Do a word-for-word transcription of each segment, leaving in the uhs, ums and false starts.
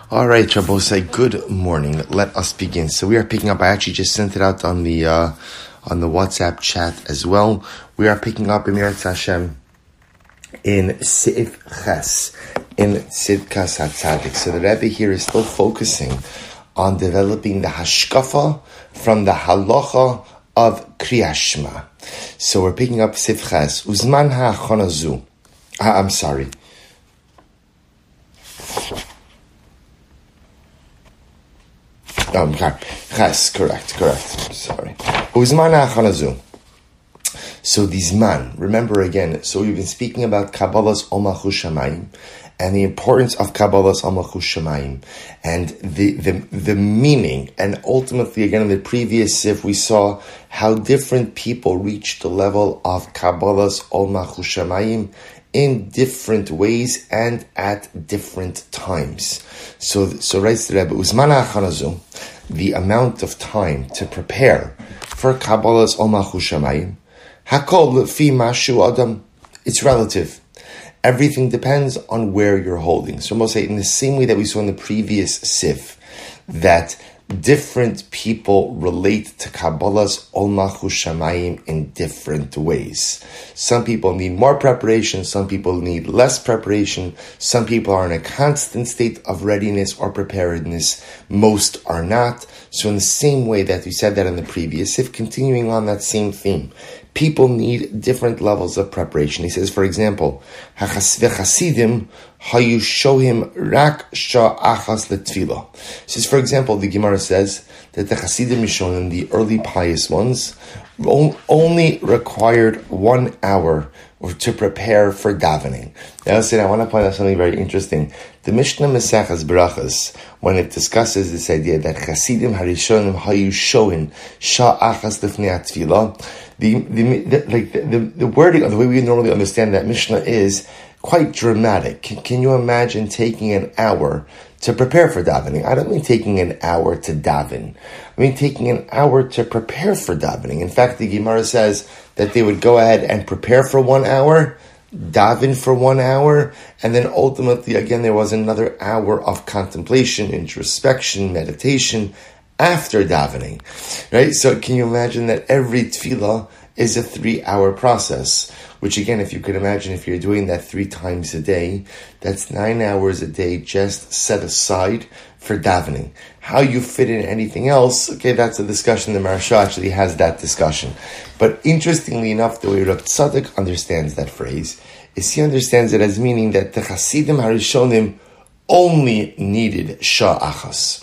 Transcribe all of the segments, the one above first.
All right, Rabosai, good morning. Let us begin. So we are picking up, I actually just sent it out on the uh, on the WhatsApp chat as well. We are picking up Emirat Hashem in Seif Ches, in Tzidkas HaTzadik. So the Rebbe here is still focusing on developing the Hashkafa from the Halacha of Kriyas Shema. So we're picking up Seif Ches. Uzman ha'achanazu. I'm sorry. Um, Ches, correct, correct. Sorry. Uzman ha'achanazu. So these man, remember again, so we've been speaking about Kabbalah's Ol Malchus Shamayim and the importance of Kabbalah's Ol Malchus Shamayim and the, the the meaning, and ultimately again in the previous sif we saw how different people reach the level of Kabbalah's Ol Malchus Shamayim in different ways and at different times. So so writes the Rebbe, Uzman ha'achanazu, the amount of time to prepare for Kabbalah's Ol Malchus Shamayim, Hakol fi mashu adam, it's relative. Everything depends on where you're holding. So we'll say in the same way that we saw in the previous sif, that different people relate to Kabbalah's Ol Malchus Shamayim in different ways. Some people need more preparation, some people need less preparation, some people are in a constant state of readiness or preparedness, most are not. So in the same way that we said that in the previous sif, continuing on that same theme, people need different levels of preparation. He says, for example, Hachasidim hayushohim rak sha achas letfila. He says, for example, the Gemara says that the Hasidim Rishonim, the early pious ones, only required one hour to prepare for davening. Now, listen, I want to point out something very interesting. The Mishnah Maseches Berachos, when it discusses this idea that Hasidim Harishonim hayushohim sha achas lefnei atfila, The, the, the, like the, the, the wording of the way we normally understand that Mishnah is quite dramatic. Can, can you imagine taking an hour to prepare for davening? I don't mean taking an hour to daven. I mean taking an hour to prepare for davening. In fact, the Gemara says that they would go ahead and prepare for one hour, daven for one hour, and then ultimately, again, there was another hour of contemplation, introspection, meditation, after davening, right? So can you imagine that every tefillah is a three-hour process, which again, if you could imagine, if you're doing that three times a day, that's nine hours a day just set aside for davening. How you fit in anything else, okay, that's a discussion. The Maharsha actually has that discussion. But interestingly enough, the way Rav Tzadok understands that phrase is he understands it as meaning that the Hasidim Harishonim only needed Shah Achas.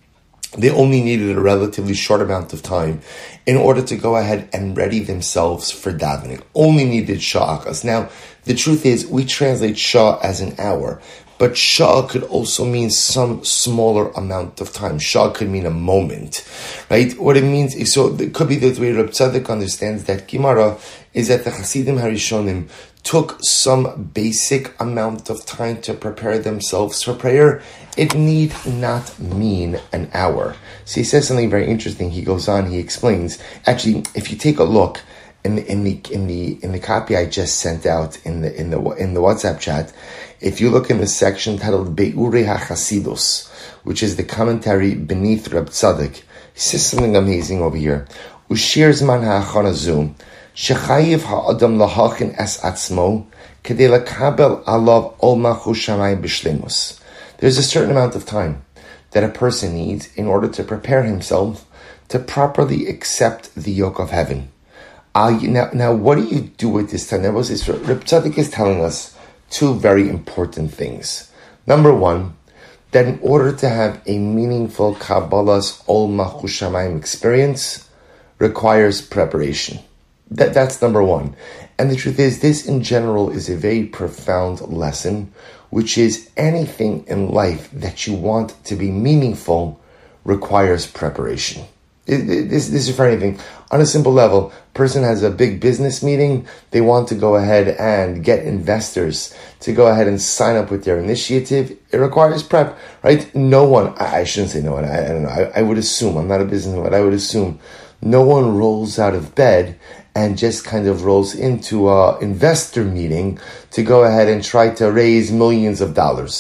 They only needed a relatively short amount of time in order to go ahead and ready themselves for davening. Only needed Shah Achas. Now, the truth is, we translate Shah as an hour, but Shah could also mean some smaller amount of time. Shah could mean a moment, right? What it means is, so it could be that way Reb Tzadok understands that Gemara is that the Hasidim Harishonim took some basic amount of time to prepare themselves for prayer. It need not mean an hour. So he says something very interesting. He goes on, he explains. Actually, if you take a look in the in the in the in the copy I just sent out in the in the in the WhatsApp chat, if you look in the section titled Be'urei HaChasidus, which is the commentary beneath Reb Tzadok, he says something amazing over here. Ushir zman ha'achanazu shechayiv ha'adam lahachin es atzmo kedei lakabel alav ol malchus shamayim b'shleimus. There's a certain amount of time that a person needs in order to prepare himself to properly accept the yoke of heaven. Uh, now, now, what do you do with this time? Reb Tzadok is telling us two very important things. Number one, that in order to have a meaningful Kabbalah's Ol Malchus Shamayim experience requires preparation. That, that's number one. And the truth is, this in general is a very profound lesson, which is anything in life that you want to be meaningful requires preparation. It, it, this, this is for anything. On a simple level, person has a big business meeting, they want to go ahead and get investors to go ahead and sign up with their initiative. It requires prep, right? No one, I, I shouldn't say no one, I, I don't know, I, I would assume, I'm not a businessman, but I would assume no one rolls out of bed and just kind of rolls into an investor meeting to go ahead and try to raise millions of dollars.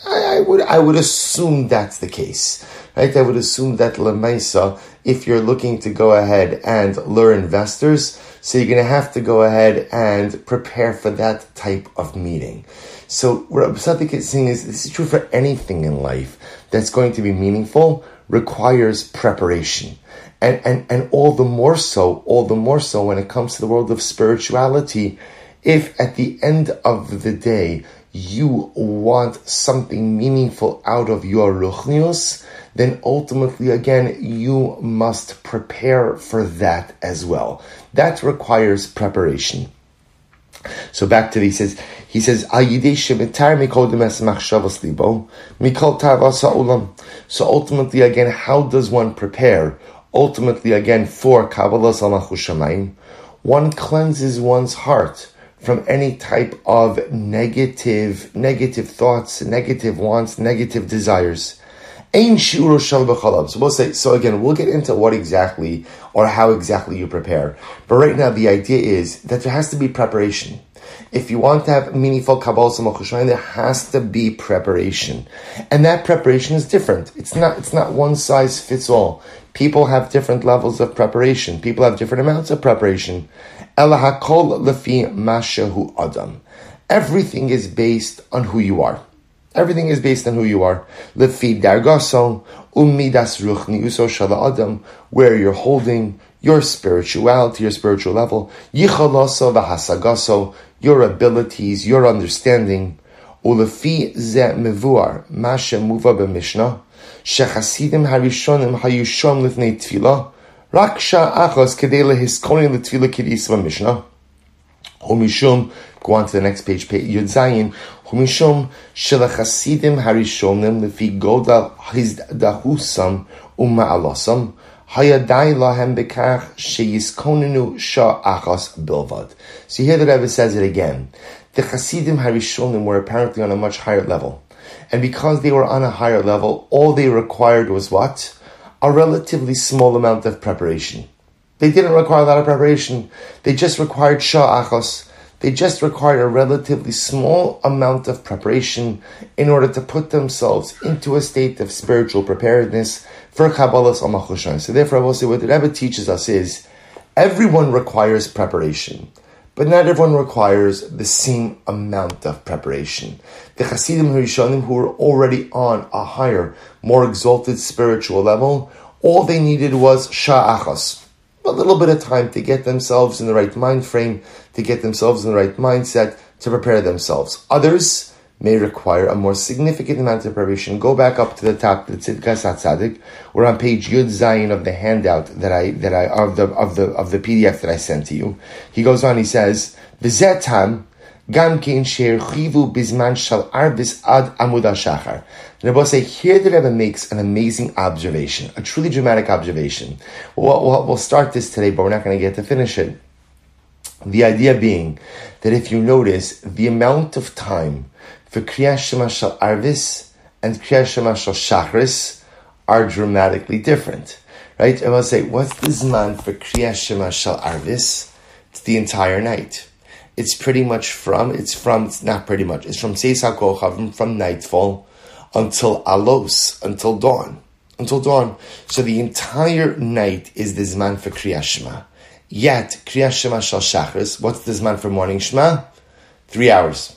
I, I would I would assume that's the case, right? I would assume that Lemaisa, if you're looking to go ahead and lure investors, so you're going to have to go ahead and prepare for that type of meeting. So what Rabbi Sadiq is saying is, this is true for anything in life that's going to be meaningful, requires preparation. And, and, and all the more so, all the more so when it comes to the world of spirituality, if at the end of the day, you want something meaningful out of your ruchnius, then ultimately, again, you must prepare for that as well. That requires preparation. So back to the, he says, he says, so ultimately, again, how does one prepare? Ultimately, again, for Kabbalas Malchus Shamayim, one cleanses one's heart from any type of negative, negative thoughts, negative wants, negative desires. So we'll say, so again, we'll get into what exactly or how exactly you prepare. But right now, the idea is that there has to be preparation. If you want to have meaningful Kabbalas Malchus Shamayim, there has to be preparation. And that preparation is different. It's not, it's not one size fits all. People have different levels of preparation. People have different amounts of preparation. Ela hakol lefi mashahu adam. Everything is based on who you are. Everything is based on who you are. Lefi dargaso umidas ruchniuso shala adam, where you're holding your spirituality, your spiritual level. Yichalaso v'hasagaso, your abilities, your understanding. Ulefi ze mevuar masha muva b'mishnah. Shechasidim harishonim hayushom lifnei tefillah. Rak sha'achos kedei lehiskonin l'tefillah kidis v'mishnah. Humishum, go on to the next page, page Yud Zayin. Humishum shelachasidim harishonim lefi godal hizdahusam u'ma'alosam hayadai lahem bekach sheyiskoninu sha'achos bilvad. So here the Rebbe says it again. The Chasidim harishonim were apparently on a much higher level. And because they were on a higher level, all they required was what? A relatively small amount of preparation. They didn't require a lot of preparation. They just required sha'achos. They just required a relatively small amount of preparation in order to put themselves into a state of spiritual preparedness for Kabbalas Malchus Shamayim. So therefore, I will say what the Rebbe teaches us is, everyone requires preparation. But not everyone requires the same amount of preparation. The Chasidim Harishonim, who were already on a higher, more exalted spiritual level, all they needed was sha'achos, a little bit of time to get themselves in the right mind frame, to get themselves in the right mindset, to prepare themselves. Others may require a more significant amount of preparation. Go back up to the top, the Tzidkas HaTzadik. We're on page Yud Zayin of the handout that I that I of the of the of the P D F that I sent to you. He goes on. He says, "V'zetam gam kein she'erchivu bizman shal arbis ad amud hashachar." The Rebbe say here the Rebbe makes an amazing observation, a truly dramatic observation. We'll, we'll, we'll start this today, but we're not going to get to finish it. The idea being that if you notice the amount of time for Kriyas Shema Shal Arvis and Kriyas Shema Shal Shachris are dramatically different, right? I will say, what's the Zman for Kriyas Shema Shal Arvis? It's the entire night. It's pretty much from, it's from, it's not pretty much, it's from Seis HaKochavim, from nightfall until Alos, until dawn, until dawn. So the entire night is the Zman for Kriyas Shema. Yet, Kriyas Shema Shal Shachris, what's the Zman for morning Shema? Three hours.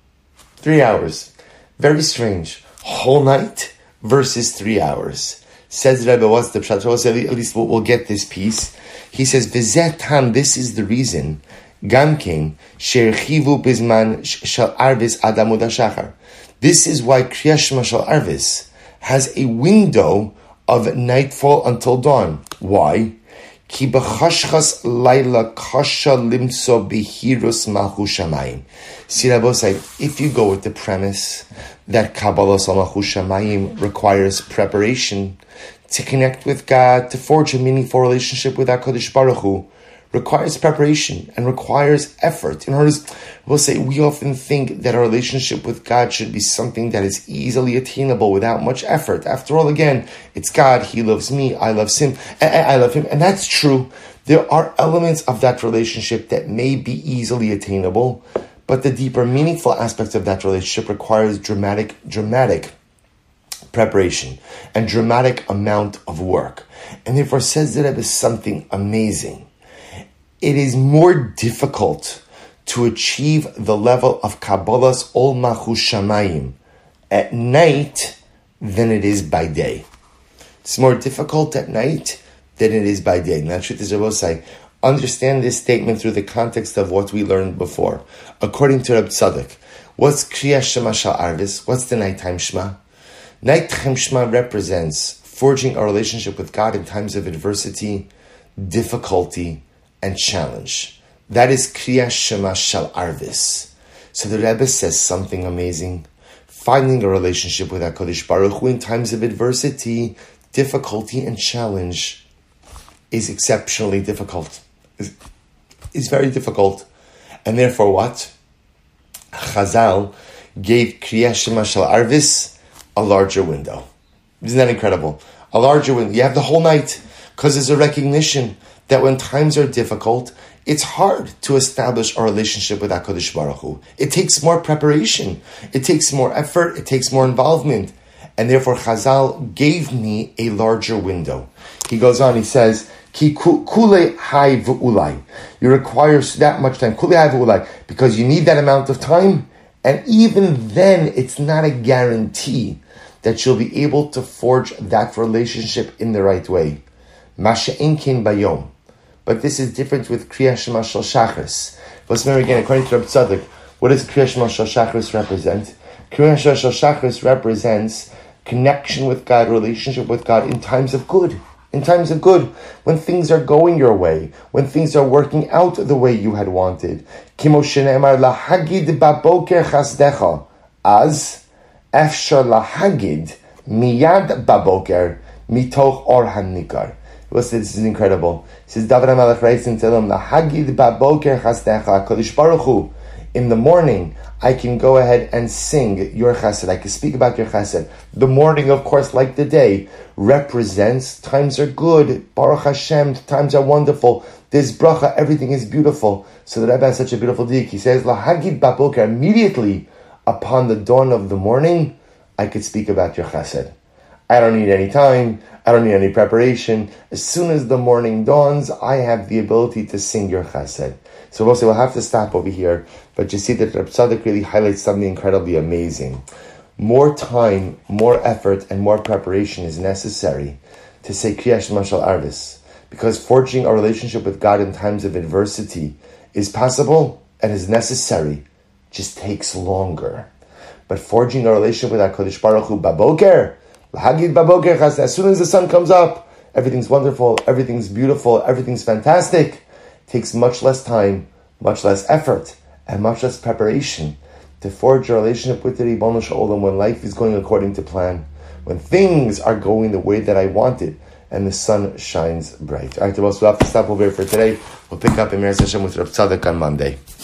Three hours. Very strange. Whole night versus three hours. Says Rebbe, what's the pshat? At least we'll, we'll get this piece. He says, V'zetam, this is the reason, Gamkin, She'erchivu bizman shal arvis ad amud hashachar. This is why Kriyas Shema Shal Arvis has a window of nightfall until dawn. Why? Ki b'chashchas laila kasha limso bihirus malchus shamayim. See, Rabbi said, if you go with the premise that Kabbalas Malchus Shamayim requires preparation to connect with God, to forge a meaningful relationship with HaKadosh Baruch Hu, requires preparation and requires effort. In order, we'll say, we often think that our relationship with God should be something that is easily attainable without much effort. After all, again, it's God, He loves me, I love Him, I love Him, and that's true. There are elements of that relationship that may be easily attainable, But the deeper, meaningful aspects of that relationship requires dramatic, dramatic preparation and dramatic amount of work. And therefore, says the Rebbe something amazing. It is more difficult to achieve the level of Kabbalas Ol Malchus Shamayim at night than it is by day. It's more difficult at night than it is by day. Now, Shrit Rebbe say, understand this statement through the context of what we learned before. According to Reb Tzadok, what's Kriyas Shema Shal Arvis? What's the nighttime Shema? Nighttime Shema represents forging a relationship with God in times of adversity, difficulty, and challenge. That is Kriyas Shema Shal Arvis. So the Rebbe says something amazing. Finding a relationship with HaKadosh Baruch Hu in times of adversity, difficulty, and challenge is exceptionally difficult. Is, is very difficult. And therefore what? Chazal gave Kriyas Shema Shal Arvis a larger window. Isn't that incredible? A larger window. You have the whole night, because there's a recognition that when times are difficult, it's hard to establish a relationship with HaKadosh Baruch Hu. It takes more preparation. It takes more effort. It takes more involvement. And therefore, Chazal gave me a larger window. He goes on, he says, Ki kule hai v'ulai. You require that much time. Kule hai v'ulai. Because you need that amount of time. And even then, it's not a guarantee that you'll be able to forge that relationship in the right way. Masha'in kin bayom. But this is different with Kriyas Shema Shal Shachris. Let's remember again, according to Reb Tzadok, what does Kriyas Shema Shal Shachris represent? Kriyas Shema Shal Shachris represents connection with God, relationship with God in times of good. In times of good, when things are going your way, when things are working out the way you had wanted. Kimo shene'emar lahagid baboker chasdecha, az efshar lahagid miyad baboker mitoch or hanikar. Listen, this is incredible. It says David HaMelech writes in Tehillim, lahagid baboker chasdecha, Kodesh Baruch Hu, in the morning, I can go ahead and sing your chesed. I can speak about your chesed. The morning, of course, like the day, represents times are good. Baruch Hashem, times are wonderful. There's bracha, everything is beautiful. So the Rebbe has such a beautiful dik. He says, lahagid baboker, immediately upon the dawn of the morning, I could speak about your chesed. I don't need any time. I don't need any preparation. As soon as the morning dawns, I have the ability to sing your chesed. So we'll say we'll have to stop over here, but you see that Reb Tzadok really highlights something incredibly amazing. More time, more effort, and more preparation is necessary to say Kriyas Shema Shal Arvis, because forging a relationship with God in times of adversity is possible and is necessary, just takes longer. But forging a relationship with HaKadosh Baruch Hu baboker, lahagid baboker, as soon as the sun comes up, everything's wonderful, everything's beautiful, everything's fantastic. Takes much less time, much less effort, and much less preparation to forge a relationship with the Ribono Shel Olam when life is going according to plan, when things are going the way that I wanted, and the sun shines bright. All right, we'll have to stop over here for today. We'll pick up in Meretz Hashem with Reb Tzadok on Monday.